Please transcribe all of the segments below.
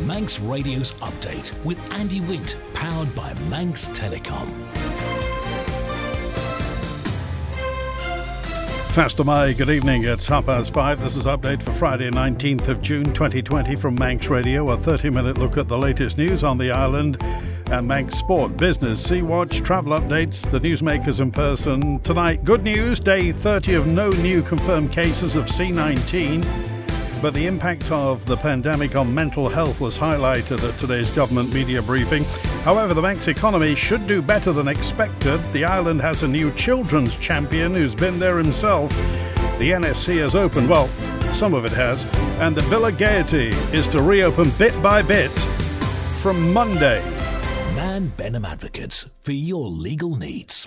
Manx Radio's Update with Andy Wint, powered by Manx Telecom. Faster Mai, good evening. It's 5:30. This is Update for Friday, 19th of June 2020 from Manx Radio. A 30-minute look at the latest news on the island and Manx Sport, Business, Sea Watch, travel updates, the newsmakers in person. Tonight, good news, day 30 of no new confirmed cases of C19. But the impact of the pandemic on mental health was highlighted at today's government media briefing. However, the Manx economy should do better than expected. The island has a new children's champion who's been there himself. The NSC has opened, well, some of it has, and the Villa Gaiety is to reopen bit by bit from Monday. Man Benham Advocates, for your legal needs.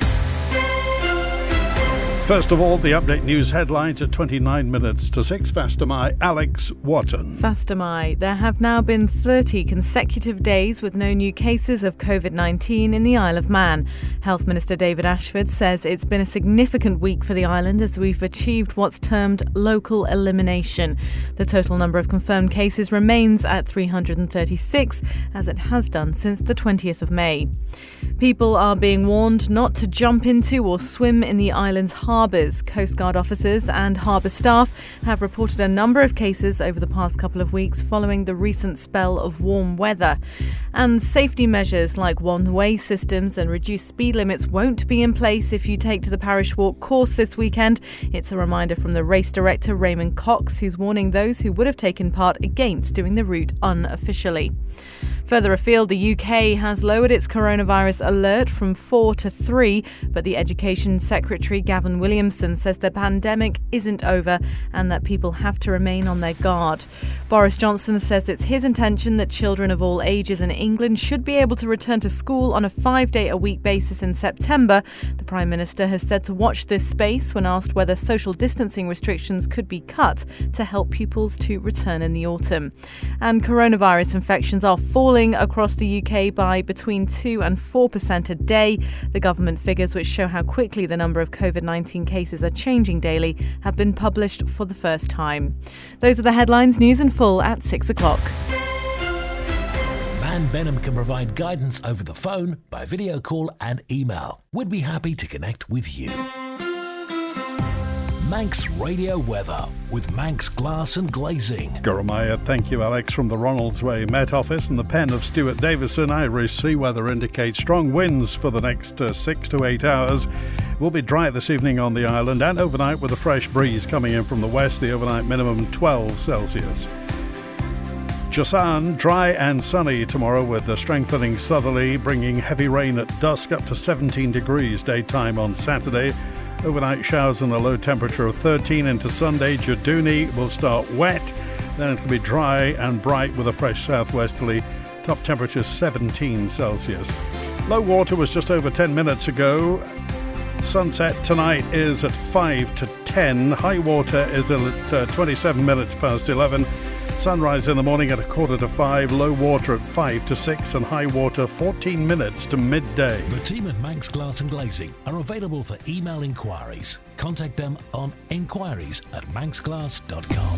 First of all, the update news headlines at 29 minutes to 6. Faster Mai, Alex Wotton. Faster Mai. There have now been 30 consecutive days with no new cases of COVID-19 in the Isle of Man. Health Minister David Ashford says it's been a significant week for the island as we've achieved what's termed local elimination. The total number of confirmed cases remains at 336, as it has done since the 20th of May. People are being warned not to jump into or swim in the island's harbours. Coast Guard officers and harbour staff have reported a number of cases over the past couple of weeks following the recent spell of warm weather. And safety measures like one-way systems and reduced speed limits won't be in place if you take to the Parish Walk course this weekend. It's a reminder from the race director Raymond Cox, who's warning those who would have taken part against doing the route unofficially. Further afield, the UK has lowered its coronavirus alert from 4 to 3, but the Education Secretary Gavin Williamson says the pandemic isn't over and that people have to remain on their guard. Boris Johnson says it's his intention that children of all ages in England should be able to return to school on a 5-day-a-week basis in September. The Prime Minister has said to watch this space when asked whether social distancing restrictions could be cut to help pupils to return in the autumn. And coronavirus infections are falling across the UK by between 2 and 4% a day. The government figures, which show how quickly the number of COVID-19 cases are changing daily, have been published for the first time. Those are the headlines. News in full at 6 o'clock. Man Benham can provide guidance over the phone, by video call and email. We'd be happy to connect with you. Manx Radio Weather with Manx Glass and Glazing. Goromaya, thank you, Alex. From the Ronalds Way Met Office and the pen of Stuart Davison, Irish sea weather indicates strong winds for the next 6 to 8 hours. Will be dry this evening on the island and overnight with a fresh breeze coming in from the west. The overnight minimum 12 Celsius. Josan, dry and sunny tomorrow with the strengthening southerly, bringing heavy rain at dusk up to 17 degrees daytime on Saturday. Overnight showers and a low temperature of 13 into Sunday. Jaduni will start wet, then it'll be dry and bright with a fresh southwesterly. Top temperature 17 Celsius. Low water was just over 10 minutes ago. Sunset tonight is at 5 to 10. High water is at 27 minutes past 11. Sunrise in the morning at 4:45, low water at 5 to 6 and high water 14 minutes to midday. The team at Manx Glass and Glazing are available for email inquiries. Contact them on enquiries@manxglass.com.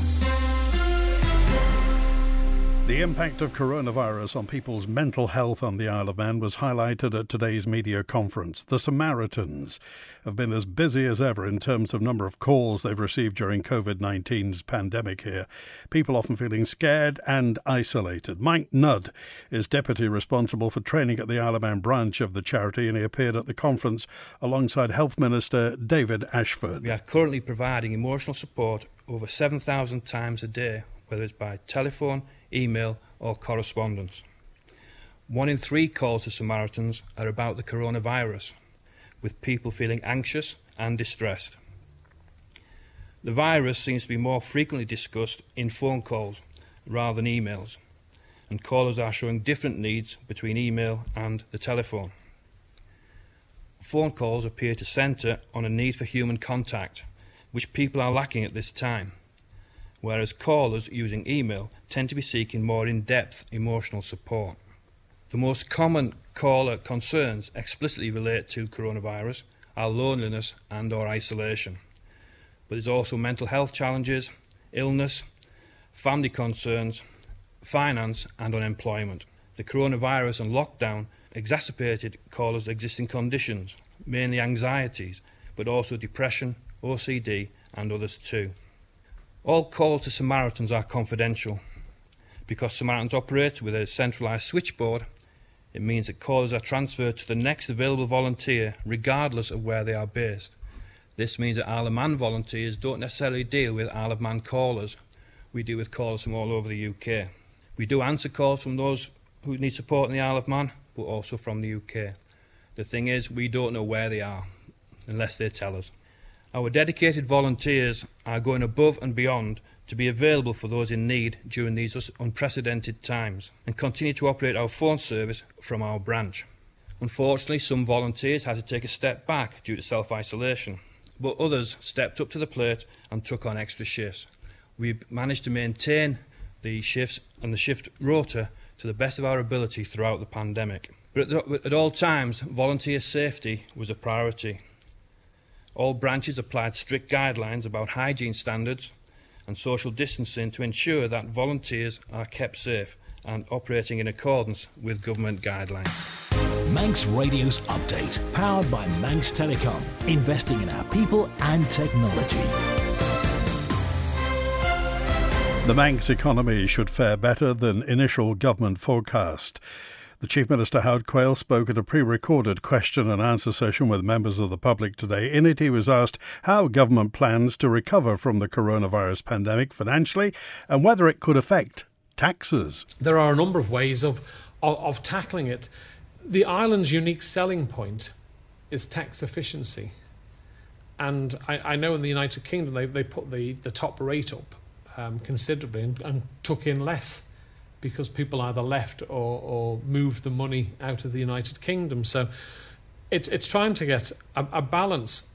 The impact of coronavirus on people's mental health on the Isle of Man was highlighted at today's media conference. The Samaritans have been as busy as ever in terms of number of calls they've received during COVID-19's pandemic here. People often feeling scared and isolated. Mike Nudd is deputy responsible for training at the Isle of Man branch of the charity, and he appeared at the conference alongside Health Minister David Ashford. We are currently providing emotional support over 7,000 times a day, whether it's by telephone, email or correspondence. 1 in 3 calls to Samaritans are about the coronavirus, with people feeling anxious and distressed. The virus seems to be more frequently discussed in phone calls rather than emails, and callers are showing different needs between email and the telephone. Phone calls appear to centre on a need for human contact, which people are lacking at this time, whereas callers using email tend to be seeking more in-depth emotional support. The most common caller concerns explicitly relate to coronavirus are loneliness and or isolation. But there's also mental health challenges, illness, family concerns, finance and unemployment. The coronavirus and lockdown exacerbated callers' existing conditions, mainly anxieties, but also depression, OCD and others too. All calls to Samaritans are confidential. Because Samaritans operate with a centralised switchboard, it means that callers are transferred to the next available volunteer regardless of where they are based. This means that Isle of Man volunteers don't necessarily deal with Isle of Man callers. We deal with callers from all over the UK. We do answer calls from those who need support in the Isle of Man, but also from the UK. The thing is, we don't know where they are, unless they tell us. Our dedicated volunteers are going above and beyond to be available for those in need during these unprecedented times and continue to operate our phone service from our branch. Unfortunately, some volunteers had to take a step back due to self-isolation, but others stepped up to the plate and took on extra shifts. We managed to maintain the shifts and the shift rota to the best of our ability throughout the pandemic. But at all times, volunteer safety was a priority. All branches applied strict guidelines about hygiene standards and social distancing to ensure that volunteers are kept safe and operating in accordance with government guidelines. Manx Radio's update, powered by Manx Telecom, investing in our people and technology. The Manx economy should fare better than initial government forecast. The Chief Minister Howard Quayle spoke at a pre-recorded question and answer session with members of the public today. In it, he was asked how government plans to recover from the coronavirus pandemic financially and whether it could affect taxes. There are a number of ways of tackling it. The island's unique selling point is tax efficiency. And I know in the United Kingdom they put the top rate up considerably and took in less because people either left or moved the money out of the United Kingdom. So it's trying to get a balance.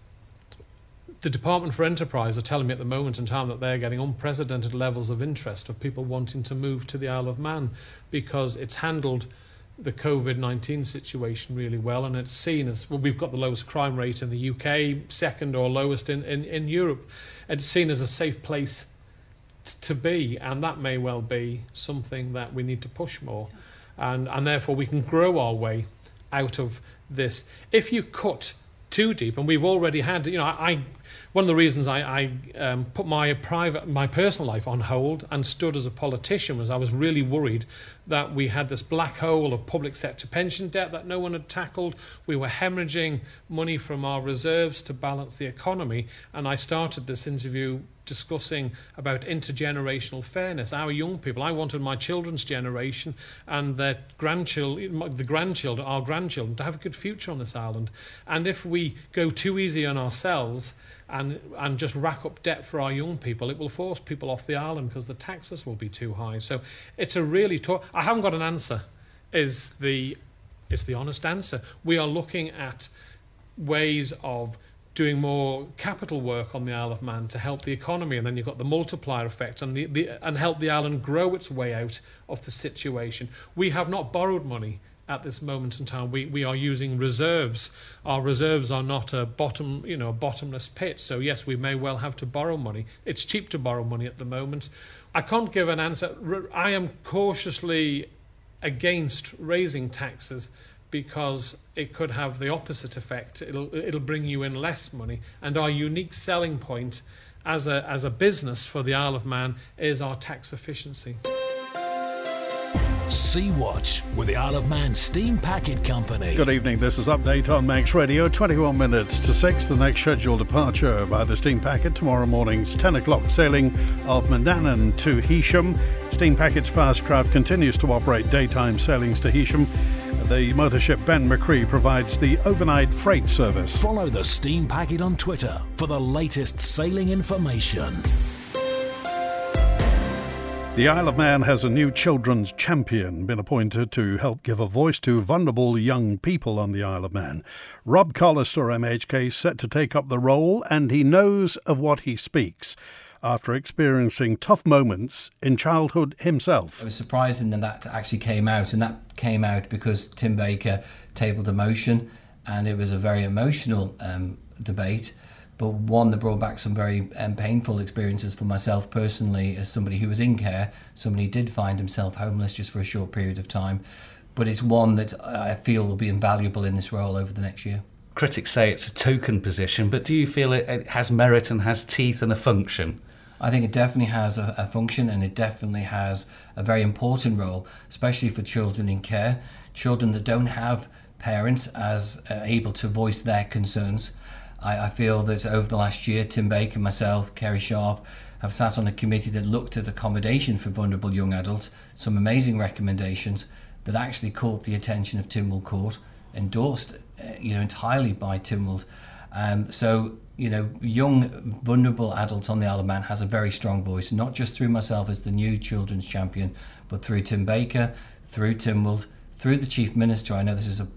The Department for Enterprise are telling me at the moment in time that they're getting unprecedented levels of interest of people wanting to move to the Isle of Man because it's handled the COVID-19 situation really well, and it's seen as, well, we've got the lowest crime rate in the UK, second or lowest in Europe. It's seen as a safe place to be, and that may well be something that we need to push more, and therefore we can grow our way out of this. If you cut too deep, and we've already had, one of the reasons I put my personal life on hold and stood as a politician was I was really worried that we had this black hole of public sector pension debt that no one had tackled. We were hemorrhaging money from our reserves to balance the economy, and I started this interview discussing about intergenerational fairness. Our young people, I wanted my children's generation and their grandchildren, our grandchildren, to have a good future on this island. And if we go too easy on ourselves and just rack up debt for our young people, it will force people off the island because the taxes will be too high. So it's a really tough. I haven't got an answer. Is the honest answer. We are looking at ways of doing more capital work on the Isle of Man to help the economy, and then you've got the multiplier effect and and help the island grow its way out of the situation. We have not borrowed money at this moment in time. We are using reserves. Our reserves are not a bottomless pit. So yes, we may well have to borrow money. It's cheap to borrow money at the moment. I can't give an answer. I am cautiously against raising taxes because it could have the opposite effect. It'll bring you in less money. And our unique selling point as a business for the Isle of Man is our tax efficiency. Sea-Watch with the Isle of Man Steam Packet Company. Good evening, this is Update on Manx Radio, 21 minutes to 6. The next scheduled departure by the Steam Packet tomorrow morning's 10 o'clock sailing of Manannan to Heysham. Steam Packet's fast craft continues to operate daytime sailings to Heysham. The motor ship Ben McCree provides the overnight freight service. Follow the Steam Packet on Twitter for the latest sailing information. The Isle of Man has a new children's champion been appointed to help give a voice to vulnerable young people on the Isle of Man. Rob Collister, MHK, set to take up the role, and he knows of what he speaks after experiencing tough moments in childhood himself. It was surprising that actually came out, and that came out because Tim Baker tabled a motion, and it was a very emotional debate. but one that brought back some very painful experiences for myself personally as somebody who was in care, somebody who did find himself homeless just for a short period of time. But it's one that I feel will be invaluable in this role over the next year. Critics say it's a token position, but do you feel it has merit and has teeth and a function? I think it definitely has a function, and it definitely has a very important role, especially for children in care, children that don't have parents as able to voice their concerns. I feel that over the last year, Tim Baker, myself, Kerry Sharp, have sat on a committee that looked at accommodation for vulnerable young adults, some amazing recommendations that actually caught the attention of Tynwald Court, endorsed entirely by Tynwald. So young vulnerable adults on the Isle of Man has a very strong voice, not just through myself as the new children's champion, but through Tim Baker, through Tynwald, through the Chief Minister. I know this is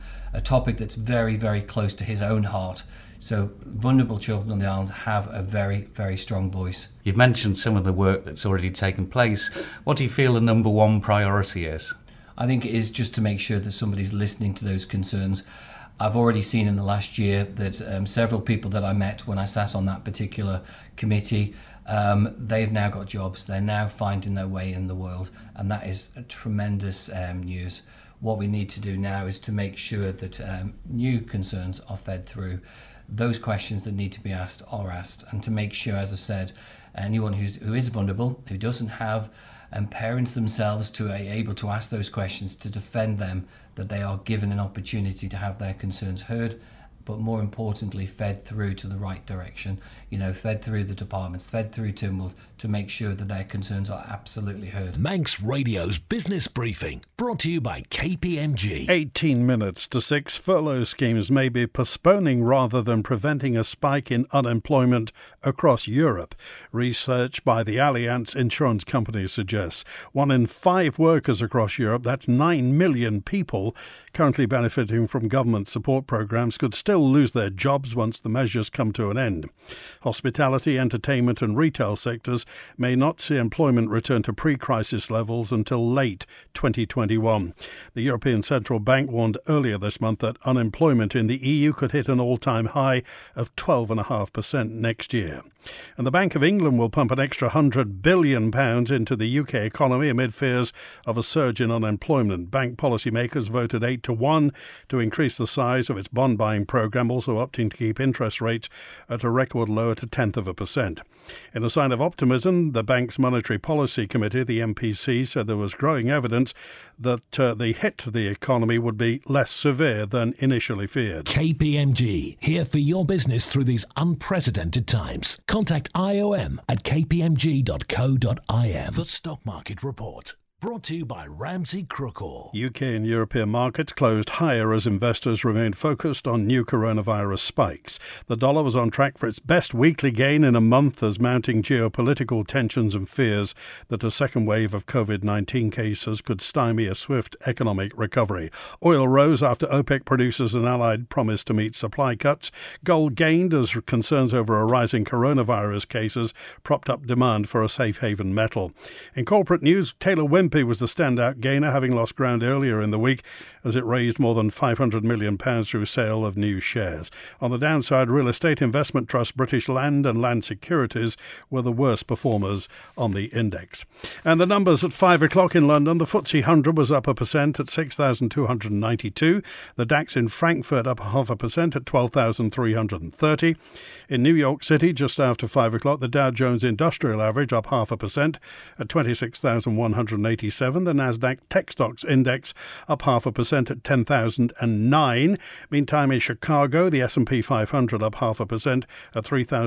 a topic that's very, very close to his own heart. So vulnerable children on the island have a very, very strong voice. You've mentioned some of the work that's already taken place. What do you feel the number one priority is? I think it is just to make sure that somebody's listening to those concerns. I've already seen in the last year that several people that I met when I sat on that particular committee, they've now got jobs. They're now finding their way in the world, and that is a tremendous news. What we need to do now is to make sure that new concerns are fed through. Those questions that need to be asked are asked, and to make sure, as I've said, anyone who is vulnerable, who doesn't have parents themselves to be able to ask those questions, to defend them, that they are given an opportunity to have their concerns heard, but more importantly, fed through to the right direction, fed through the departments, fed through Tynwald, to make sure that their concerns are absolutely heard. Manx Radio's Business Briefing, brought to you by KPMG. 18 minutes to 6. Furlough schemes may be postponing rather than preventing a spike in unemployment across Europe. Research by the Allianz Insurance Company suggests 1 in 5 workers across Europe, that's 9 million people, currently benefiting from government support programs, could still lose their jobs once the measures come to an end. Hospitality, entertainment and retail sectors may not see employment return to pre-crisis levels until late 2021. The European Central Bank warned earlier this month that unemployment in the EU could hit an all-time high of 12.5% next year. And the Bank of England will pump an extra £100 billion into the UK economy amid fears of a surge in unemployment. Bank policymakers voted 8-1 to increase the size of its bond buying programme, also opting to keep interest rates at a record low at 0.1%. In a sign of optimism, the bank's Monetary Policy Committee, the MPC, said there was growing evidence that the hit to the economy would be less severe than initially feared. KPMG, here for your business through these unprecedented times. Contact IOM at kpmg.co.im. The Stock Market Report. Brought to you by Ramsey Crookall. UK and European markets closed higher as investors remained focused on new coronavirus spikes. The dollar was on track for its best weekly gain in a month as mounting geopolitical tensions and fears that a second wave of COVID-19 cases could stymie a swift economic recovery. Oil rose after OPEC producers and allied promised to meet supply cuts. Gold gained as concerns over a rising coronavirus cases propped up demand for a safe haven metal. In corporate news, Taylor Wimpey was the standout gainer, having lost ground earlier in the week as it raised more than £500 million through sale of new shares. On the downside, real estate investment trust British Land and Land Securities were the worst performers on the index. And the numbers at 5 o'clock in London: the FTSE 100 was up 1% at 6,292. The DAX in Frankfurt up 0.5% at 12,330. In New York City, just after 5 o'clock, the Dow Jones Industrial Average up 0.5% at 26,180. The Nasdaq Tech Stocks Index up 0.5% at 10,009. Meantime, in Chicago, the S&P 500 up 0.5% at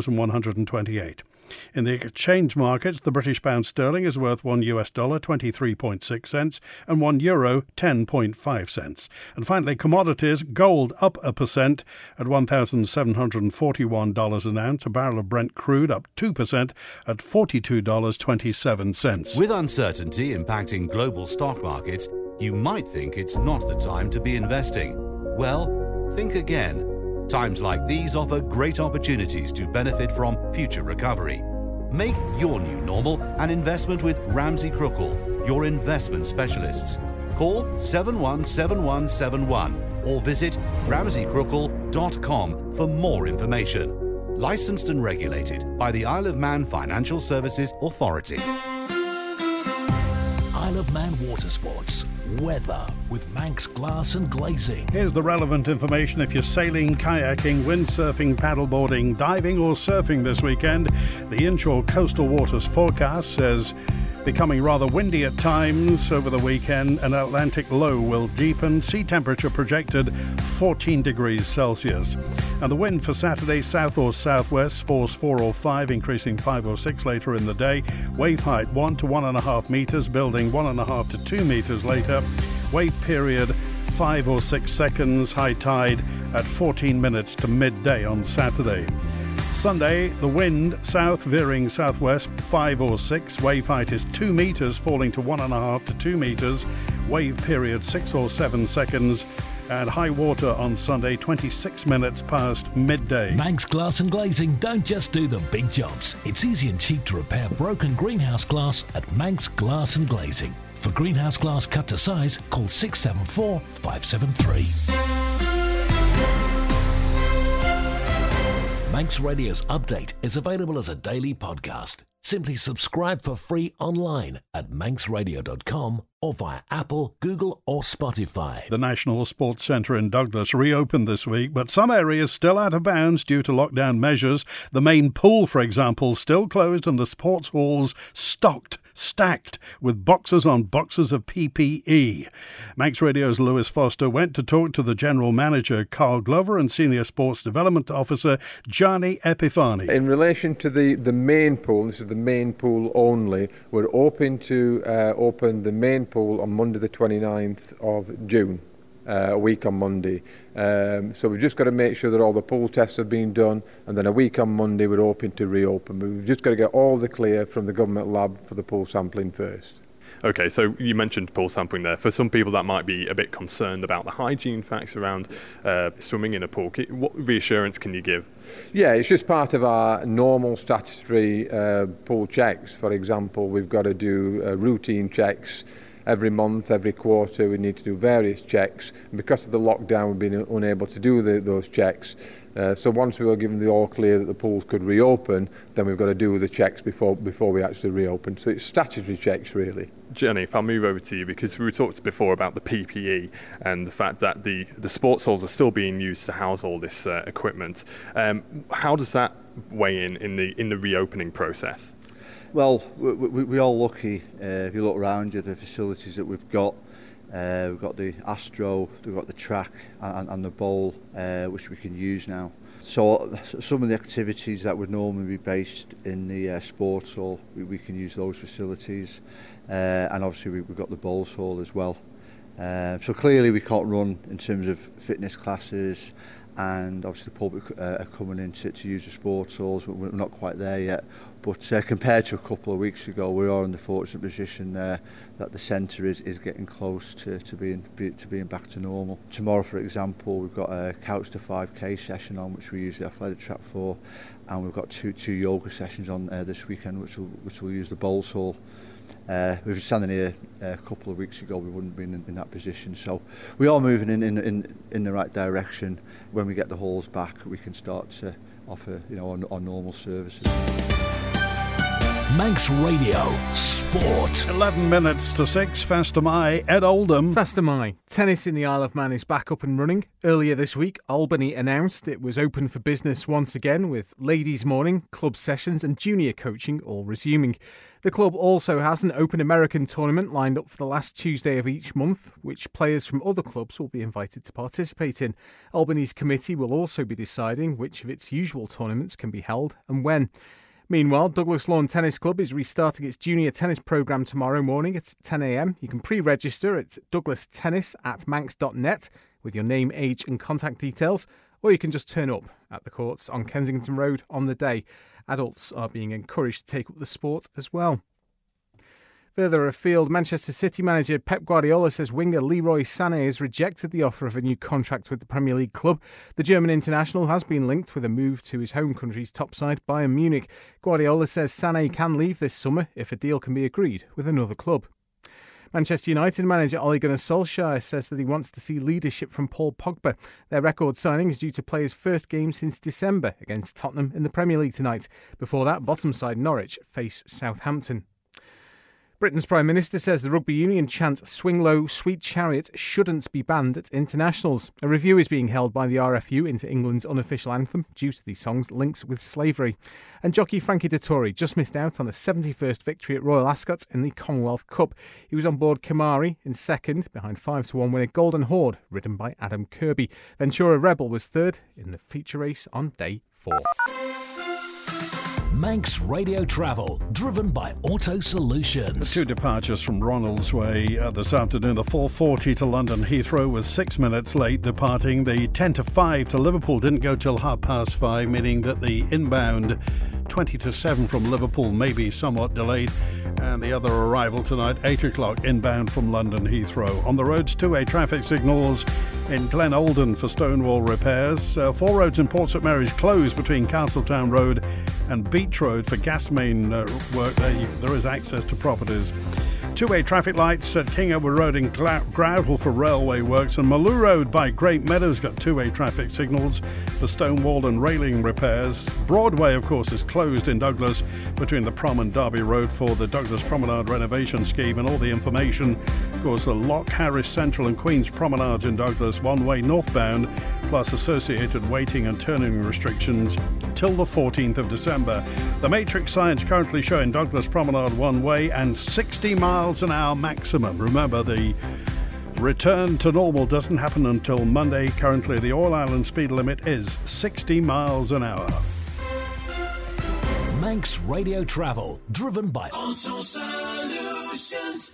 3,128. In the exchange markets, the British pound sterling is worth $1 23.6 cents and €1 10.5 cents. And finally, commodities: gold up 1% at $1,741 an ounce. A barrel of Brent crude up 2% at $42.27. With uncertainty impacting global stock markets, you might think it's not the time to be investing. Well, think again. Times like these offer great opportunities to benefit from future recovery. Make your new normal an investment with Ramsey Crookall, your investment specialists. Call 717171 or visit ramseycrookall.com for more information. Licensed and regulated by the Isle of Man Financial Services Authority. Isle of Man Water Sports. Weather with Manx Glass and Glazing. Here's the relevant information if you're sailing, kayaking, windsurfing, paddleboarding, diving or surfing this weekend. The inshore coastal waters forecast says becoming rather windy at times over the weekend. An Atlantic low will deepen. Sea temperature projected 14 degrees Celsius. And the wind for Saturday, south or southwest, force 4 or 5, increasing 5 or 6 later in the day. Wave height 1 to 1.5 metres, building 1.5 to 2 metres later. Wave period 5 or 6 seconds. High tide at 14 minutes to midday on Saturday. Sunday, the wind south veering southwest 5 or 6. Wave height is 2 metres, falling to 1.5 to 2 metres. Wave period 6 or 7 seconds. And high water on Sunday, 26 minutes past midday. Manx Glass and Glazing don't just do the big jobs. It's easy and cheap to repair broken greenhouse glass at Manx Glass and Glazing. For greenhouse glass cut to size, call 674 573. Manx Radio's update is available as a daily podcast. Simply subscribe for free online at manxradio.com or via Apple, Google or Spotify. The National Sports Centre in Douglas reopened this week, but some areas still out of bounds due to lockdown measures. The main pool, for example, still closed and the sports halls stacked with boxes on boxes of PPE. Manx Radio's Lewis Foster went to talk to the General Manager, Carl Glover, and Senior Sports Development Officer, Gianni Epifani. In relation to the main pool, this is the main pool only, we're hoping to open the main pool on Monday the 29th of June. A week on Monday. So we've just got to make sure that all the pool tests have been done, and then a week on Monday we're hoping to reopen. We've just got to get all the clear from the government lab for the pool sampling first. Okay, so you mentioned pool sampling there. For some people that might be a bit concerned about the hygiene facts around swimming in a pool. What reassurance can you give? Yeah, it's just part of our normal statutory pool checks. For example, we've got to do routine checks. Every month, every quarter, we need to do various checks. And because of the lockdown, we've been unable to do those checks. So once we were given the all clear that the pools could reopen, then we've got to do the checks before we actually reopen. So it's statutory checks, really. Jenny, if I move over to you, because we talked before about the PPE and the fact that the sports halls are still being used to house all this equipment. How does that weigh in the reopening process? Well, we're all lucky. If you look around you, the facilities that we've got the Astro, we've got the track and the bowl, which we can use now. So some of the activities that would normally be based in the sports hall, we can use those facilities. And obviously we've got the bowls hall as well. So clearly we can't run in terms of fitness classes, and obviously the public are coming in to use the sports halls. We're not quite there yet, but compared to a couple of weeks ago, we are in the fortunate position there that the centre is getting close to being back to normal. Tomorrow, for example, we've got a couch to 5k session on, which we use the athletic track for, and we've got two yoga sessions on this weekend, which will use the bowls hall. We were standing here a couple of weeks ago, we wouldn't have been in that position. So we are moving in the right direction. When we get the halls back, we can start to offer our normal services. Manx Radio Sport. 11 minutes to 6. Faster My, Ed Oldham. Faster My. Tennis in the Isle of Man is back up and running. Earlier this week, Albany announced it was open for business once again, with ladies' morning, club sessions and junior coaching all resuming. The club also has an Open American tournament lined up for the last Tuesday of each month, which players from other clubs will be invited to participate in. Albany's committee will also be deciding which of its usual tournaments can be held and when. Meanwhile, Douglas Lawn Tennis Club is restarting its junior tennis programme tomorrow morning at 10 a.m. You can pre-register at douglastennis@manx.net with your name, age and contact details, or you can just turn up at the courts on Kensington Road on the day. Adults are being encouraged to take up the sport as well. Further afield, Manchester City manager Pep Guardiola says winger Leroy Sané has rejected the offer of a new contract with the Premier League club. The German international has been linked with a move to his home country's top side, Bayern Munich. Guardiola says Sané can leave this summer if a deal can be agreed with another club. Manchester United manager Ole Gunnar Solskjaer says that he wants to see leadership from Paul Pogba. Their record signing is due to play his first game since December against Tottenham in the Premier League tonight. Before that, bottom side Norwich face Southampton. Britain's Prime Minister says the rugby union chant "Swing Low, Sweet Chariot" shouldn't be banned at internationals. A review is being held by the RFU into England's unofficial anthem due to the song's links with slavery. And jockey Frankie Dettori just missed out on a 71st victory at Royal Ascot in the Commonwealth Cup. He was on board Kimari in second, behind 5-1 winner Golden Horde, ridden by Adam Kirby. Ventura Rebel was third in the feature race on day 4. Manx Radio Travel, driven by Auto Solutions. 2 departures from Ronalds Way this afternoon. The 4:40 to London Heathrow was 6 minutes late departing. The 10 to 5 to Liverpool didn't go till 5:30, meaning that the inbound 20 to 7 from Liverpool may be somewhat delayed. And the other arrival tonight, 8 o'clock inbound from London Heathrow. On the roads, 2A traffic signals in Glen Olden for Stonewall repairs. 4 roads in Port St Mary's closed between Castletown Road and Beach Road for gas main work. There is access to properties. 2A traffic lights at King Edward Road in Groudle for railway works, and Maloo Road by Great Meadows got 2A traffic signals for Stonewall and railing repairs. Broadway, of course, is closed in Douglas between the Prom and Derby Road for the Douglas Promenade renovation scheme, and all the information, of course, the Lock, Harris Central and Queen's Promenades in Douglas one-way northbound, plus associated waiting and turning restrictions till the 14th of December. The matrix signs currently showing Douglas Promenade one-way and 60 miles an hour maximum. Remember, the return to normal doesn't happen until Monday. Currently, the All Ireland speed limit is 60 miles an hour. Manx Radio Travel, driven by Auto Solutions,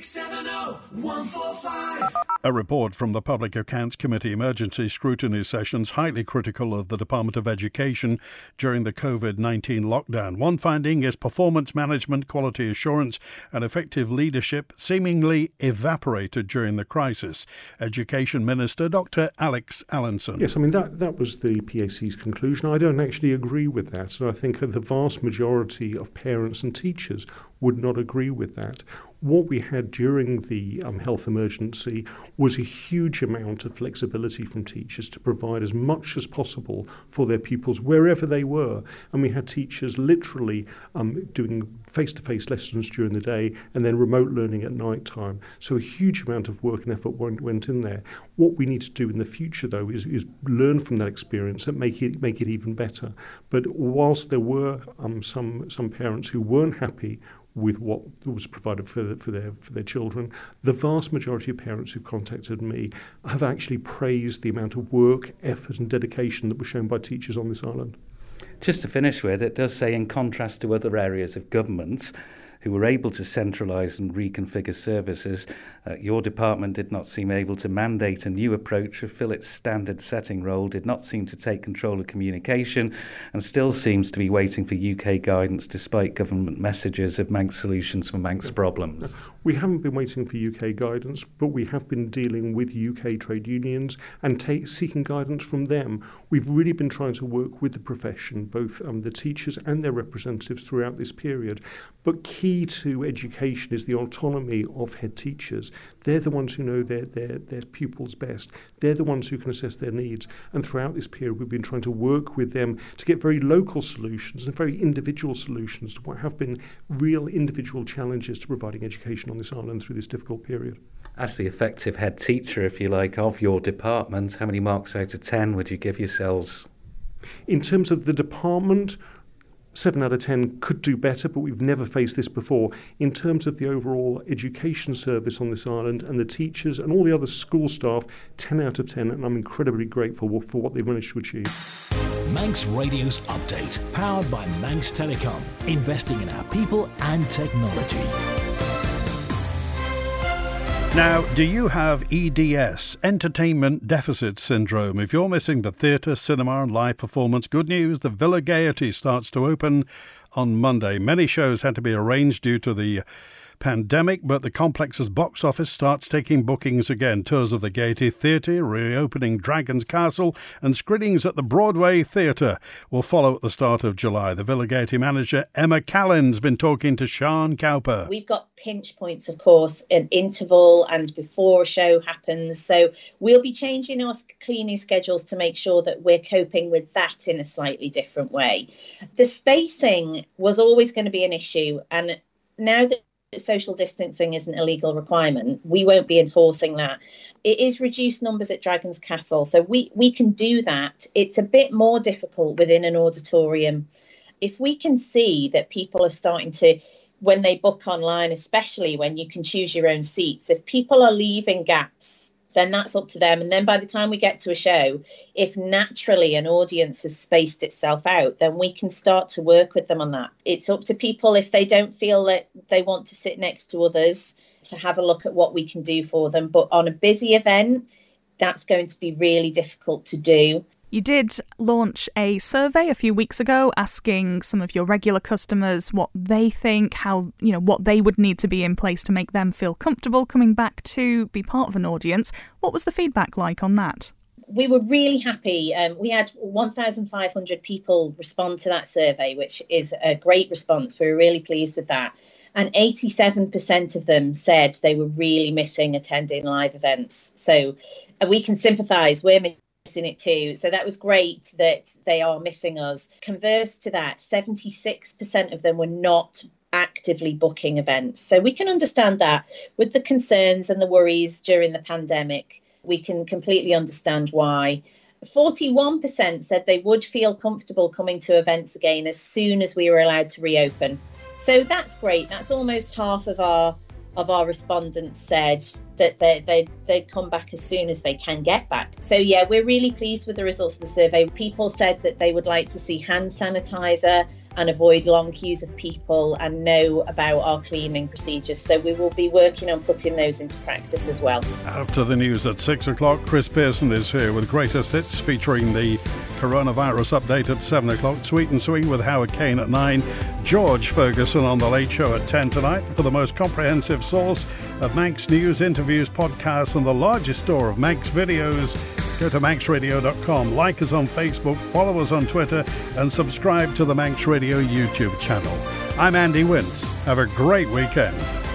670-145. A report from the Public Accounts Committee emergency scrutiny sessions highly critical of the Department of Education during the COVID-19 lockdown. One finding is performance management, quality assurance and effective leadership seemingly evaporated during the crisis. Education Minister Dr. Alex Allinson. Yes, I mean, that was the PAC's conclusion. I don't actually agree with that. And I think the vast majority of parents and teachers would not agree with that. What we had during the health emergency was a huge amount of flexibility from teachers to provide as much as possible for their pupils wherever they were. And we had teachers literally doing face-to-face lessons during the day and then remote learning at night time. So a huge amount of work and effort went in there. What we need to do in the future, though, is learn from that experience and make it even better. But whilst there were some parents who weren't happy with what was provided for their children, the vast majority of parents who contacted me have actually praised the amount of work, effort and dedication that was shown by teachers on this island. Just to finish with, it does say, in contrast to other areas of government who were able to centralise and reconfigure services, your department did not seem able to mandate a new approach, fulfill its standard setting role, did not seem to take control of communication, and still seems to be waiting for UK guidance despite government messages of Manx solutions for Manx problems. We haven't been waiting for UK guidance, but we have been dealing with UK trade unions and seeking guidance from them. We've really been trying to work with the profession, both the teachers and their representatives throughout this period. But key to education is the autonomy of head teachers. They're the ones who know their pupils best. They're the ones who can assess their needs. And throughout this period, we've been trying to work with them to get very local solutions and very individual solutions to what have been real individual challenges to providing education on this island through this difficult period. As the effective head teacher, if you like, of your department, how many marks out of 10 would you give yourselves? In terms of the department, 7 out of 10 could do better, but we've never faced this before. In terms of the overall education service on this island and the teachers and all the other school staff, 10 out of 10, and I'm incredibly grateful for what they've managed to achieve. Manx Radio's update, powered by Manx Telecom, investing in our people and technology. Now, do you have EDS, Entertainment Deficit Syndrome? If you're missing the theatre, cinema and live performance, good news, the Villa Gaiety starts to open on Monday. Many shows had to be arranged due to the pandemic, but the complex's box office starts taking bookings again. Tours of the Gaiety Theatre, reopening Dragon's Castle, and screenings at the Broadway Theatre will follow at the start of July. The Villa Gaiety manager Emma Callan's been talking to Sean Cowper. We've got pinch points, of course, an interval and before a show happens. So we'll be changing our cleaning schedules to make sure that we're coping with that in a slightly different way. The spacing was always going to be an issue, and now that social distancing isn't a legal requirement, we won't be enforcing that. It is reduced numbers at Dragon's Castle, so we can do that. It's a bit more difficult within an auditorium. If we can see that people are starting to, when they book online, especially when you can choose your own seats, if people are leaving gaps, then that's up to them. And then by the time we get to a show, if naturally an audience has spaced itself out, then we can start to work with them on that. It's up to people, if they don't feel that they want to sit next to others, to have a look at what we can do for them. But on a busy event, that's going to be really difficult to do. You did launch a survey a few weeks ago asking some of your regular customers what they think, how, what they would need to be in place to make them feel comfortable coming back to be part of an audience. What was the feedback like on that? We were really happy. We had 1,500 people respond to that survey, which is a great response. We were really pleased with that. And 87% of them said they were really missing attending live events. So we can sympathise. We're missing it too. So that was great that they are missing us. Converse to that, 76% of them were not actively booking events. So we can understand that with the concerns and the worries during the pandemic. We can completely understand why. 41% said they would feel comfortable coming to events again as soon as we were allowed to reopen. So that's great. That's almost half of our respondents said that they'd come back as soon as they can get back. So yeah, we're really pleased with the results of the survey. People said that they would like to see hand sanitizer and avoid long queues of people and know about our cleaning procedures. So we will be working on putting those into practice as well. After the news at 6 o'clock, Chris Pearson is here with Greatest Hits featuring the coronavirus update at 7 o'clock. Sweet and Swing with Howard Kane at 9. George Ferguson on The Late Show at 10 tonight. For the most comprehensive source of Manx news, interviews, podcasts and the largest store of Manx videos, go to manxradio.com. Like us on Facebook, follow us on Twitter and subscribe to the Manx Radio YouTube channel. I'm Andy Wint. Have a great weekend.